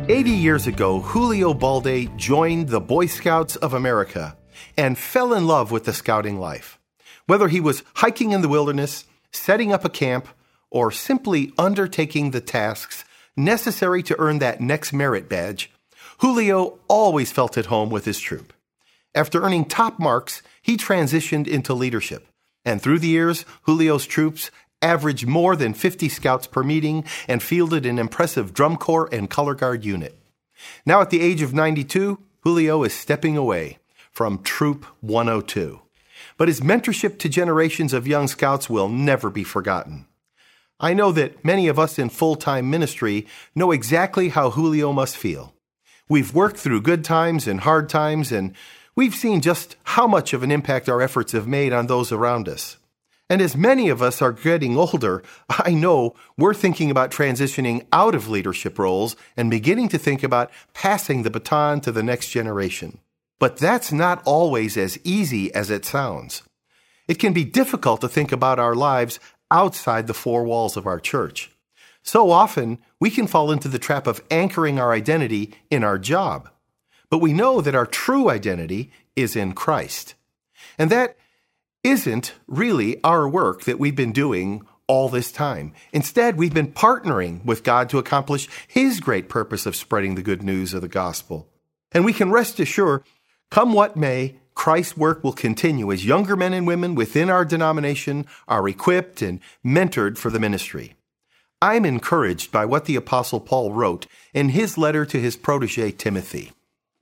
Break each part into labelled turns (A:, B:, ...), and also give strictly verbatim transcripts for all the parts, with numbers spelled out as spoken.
A: eighty years ago, Julio Balde joined the Boy Scouts of America and fell in love with the scouting life. Whether he was hiking in the wilderness, setting up a camp, or simply undertaking the tasks necessary to earn that next merit badge, Julio always felt at home with his troop. After earning top marks, he transitioned into leadership. And through the years, Julio's troops averaged more than fifty scouts per meeting and fielded an impressive drum corps and color guard unit. Now at the age of ninety-two, Julio is stepping away from Troop one oh two. But his mentorship to generations of young scouts will never be forgotten. I know that many of us in full-time ministry know exactly how Julio must feel. We've worked through good times and hard times, and we've seen just how much of an impact our efforts have made on those around us. And as many of us are getting older, I know we're thinking about transitioning out of leadership roles and beginning to think about passing the baton to the next generation. But that's not always as easy as it sounds. It can be difficult to think about our lives outside the four walls of our church. So often, we can fall into the trap of anchoring our identity in our job. But we know that our true identity is in Christ. And that isn't really our work that we've been doing all this time. Instead, we've been partnering with God to accomplish His great purpose of spreading the good news of the gospel. And we can rest assured, come what may, Christ's work will continue as younger men and women within our denomination are equipped and mentored for the ministry. I'm encouraged by what the Apostle Paul wrote in his letter to his protege Timothy.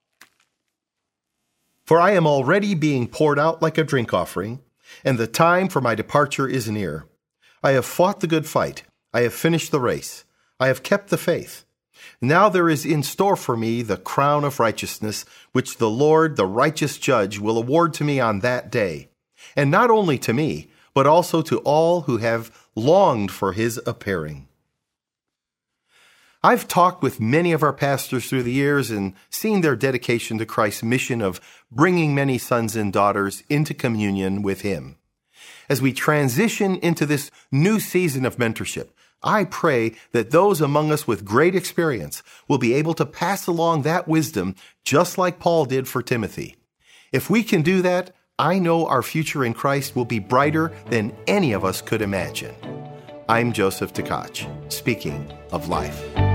A: For I am already being poured out like a drink offering, and the time for my departure is near. I have fought the good fight. I have finished the race. I have kept the faith. Now there is in store for me the crown of righteousness, which the Lord, the righteous judge, will award to me on that day. And not only to me, but also to all who have longed for his appearing. I've talked with many of our pastors through the years and seen their dedication to Christ's mission of bringing many sons and daughters into communion with him. As we transition into this new season of mentorship, I pray that those among us with great experience will be able to pass along that wisdom just like Paul did for Timothy. If we can do that, I know our future in Christ will be brighter than any of us could imagine. I'm Joseph Tkach, speaking of life.